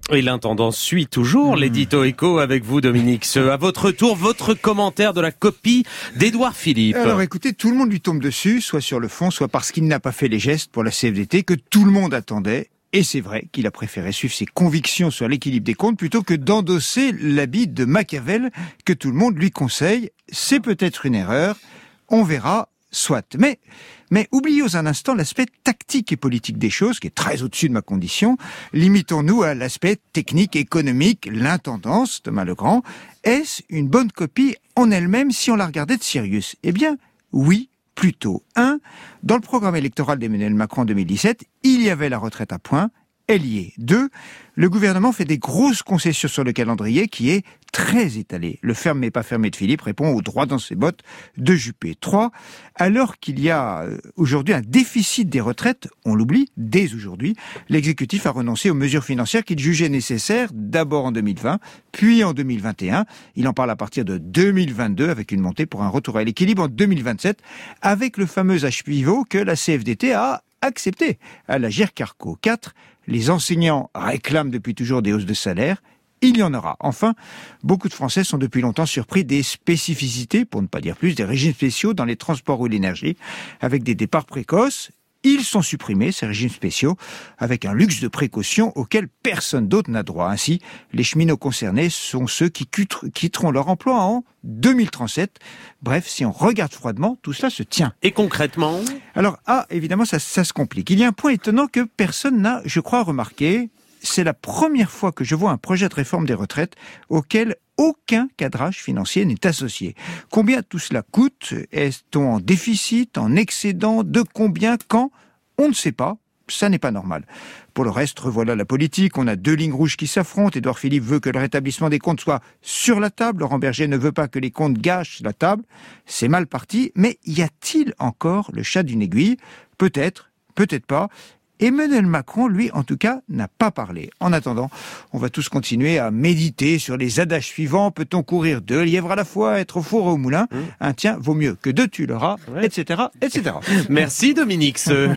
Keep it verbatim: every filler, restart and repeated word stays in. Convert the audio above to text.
Et l'intendant suit toujours mmh. l'édito éco avec vous, Dominique. À votre tour, votre commentaire de la copie d'Édouard Philippe. Alors écoutez, tout le monde lui tombe dessus, soit sur le fond, soit parce qu'il n'a pas fait les gestes pour la C F D T que tout le monde attendait. Et c'est vrai qu'il a préféré suivre ses convictions sur l'équilibre des comptes plutôt que d'endosser l'habit de Machiavel que tout le monde lui conseille. C'est peut-être une erreur, on verra, soit. Mais, mais oublions un instant l'aspect tactique et politique des choses, qui est très au-dessus de ma condition. Limitons-nous à l'aspect technique, économique, l'intendance, Thomas Legrand. Est-ce une bonne copie en elle-même si on la regardait de Sirius ? Eh bien, oui. Plutôt. Un, dans le programme électoral d'Emmanuel Macron en deux mille dix-sept, il y avait la retraite à points, elle y est. Deux, le gouvernement fait des grosses concessions sur le calendrier qui est très étalé. Le ferme mais pas fermé de Philippe répond au droit dans ses bottes de Juppé. Trois, alors qu'il y a aujourd'hui un déficit des retraites, on l'oublie, dès aujourd'hui, l'exécutif a renoncé aux mesures financières qu'il jugeait nécessaires, d'abord en deux mille vingt, puis en deux mille vingt et un. Il en parle à partir de deux mille vingt-deux avec une montée pour un retour à l'équilibre en deux mille vingt-sept, avec le fameux âge pivot que la C F D T a accepté à l'Agirc Arrco. Quatre, les enseignants réclament depuis toujours des hausses de salaire. Il y en aura. Enfin, beaucoup de Français sont depuis longtemps surpris des spécificités, pour ne pas dire plus, des régimes spéciaux dans les transports ou l'énergie, avec des départs précoces. Ils sont supprimés, ces régimes spéciaux, avec un luxe de précaution auquel personne d'autre n'a droit. Ainsi, les cheminots concernés sont ceux qui quitteront leur emploi en deux mille trente-sept. Bref, si on regarde froidement, tout cela se tient. Et concrètement ? Alors, ah, évidemment, ça, ça se complique. Il y a un point étonnant que personne n'a, je crois, remarqué. C'est la première fois que je vois un projet de réforme des retraites auquel aucun cadrage financier n'est associé. Combien tout cela coûte ? Est-on en déficit, en excédent ? De combien ? Quand ? On ne sait pas. Ça n'est pas normal. Pour le reste, revoilà la politique. On a deux lignes rouges qui s'affrontent. Édouard Philippe veut que le rétablissement des comptes soit sur la table. Laurent Berger ne veut pas que les comptes gâchent la table. C'est mal parti. Mais y a-t-il encore le chat d'une aiguille ? Peut-être, peut-être pas. Emmanuel Macron, lui, en tout cas, n'a pas parlé. En attendant, on va tous continuer à méditer sur les adages suivants. Peut-on courir deux lièvres à la fois, être au four ou au moulin ? mmh. Un tien vaut mieux que deux tu l'auras, ouais. et cetera, et cetera. Merci Dominique.